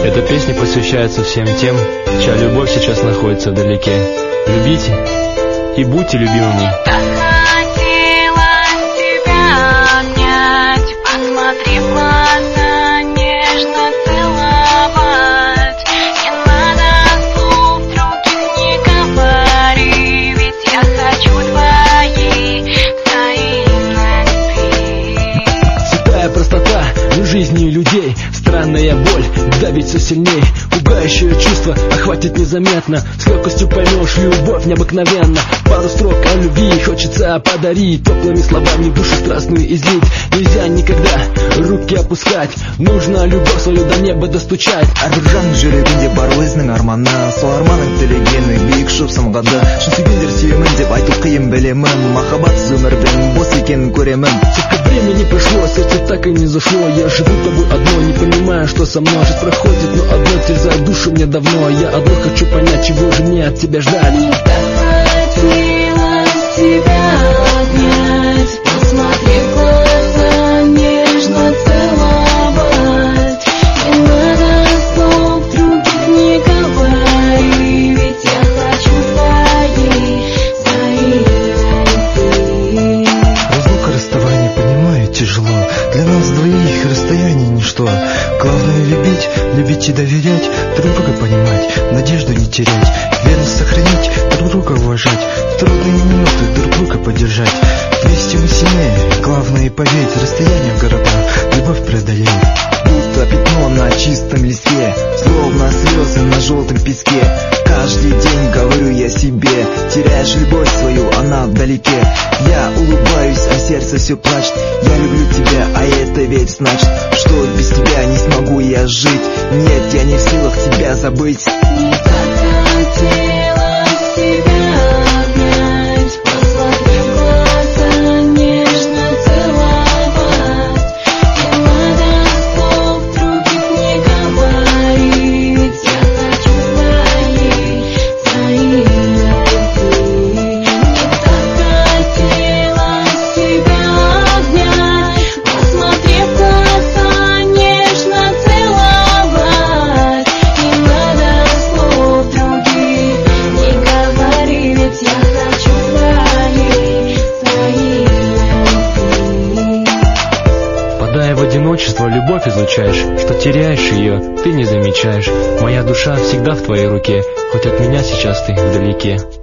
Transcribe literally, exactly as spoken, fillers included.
Эта песня посвящается всем тем, чья любовь сейчас находится вдалеке. Любите и будьте любимыми. Жизни людей странная боль давит все сильней. Пугающее чувство охватит незаметно. С легкостью поймешь любовь необыкновенно. Пару строк о любви хочется подарить, теплыми словами душу страстную излить. Нельзя никогда руки опускать, нужно любовь свою до неба достучать. Әрбір жүрегінде бар өзінің арманы, сол арманың тілегені биік ұшып самғады. Шын сүйгендер сүйемін деп айту қиын білемін, махаббатсыз өмірдің бос екенін көремін. Сколько времени прошло, сердце так и не зашло. Я живу тобой одно, не понимаю, что со мной. Жизнь проходит, но одно терзает душу мне давно. Я одно хочу понять, чего же мне от тебя ждать. Мне так хотелось тебя обнять, посмотри в глаза, нежно целовать. Не надо слов других, не говори, ведь я хочу твоей взаимности. Разлука, расставание, понимаю, тяжело. Для нас двоих расстояние ничто. Главное любить, любить и доверять, друг друга понимать, надежду не терять, верность сохранить, друг друга уважать, в трудные минуты друг друга поддержать. Вместе мы сильнее, главное поверь, расстояние в городах любовь преодолеет. Будто пятно на чистом листе, словно слезы на желтом песке. Каждый день говорю я себе, теряешь любовь свою, она вдалеке. Я улыбаюсь, а сердце все плачет. Я люблю тебя, а это ведь значит, что без тебя не смогу я жить. Нет, я не в силах тебя забыть. Мне так хотелось тебя обнять, посмотри в глаза, нежно целовать. Не надо слов других, не говори, ведь я хочу твоей взаимности. Мне так хотелось тебя обнять, посмотри в глаза, нежно целовать. Не надо слов других, не говори, ведь я хочу твоей взаимности. Впадая в одиночество, любовь излучаешь, что теряешь ее, ты не замечаешь. Моя душа всегда в твоей руке, хоть от меня сейчас ты вдалеке.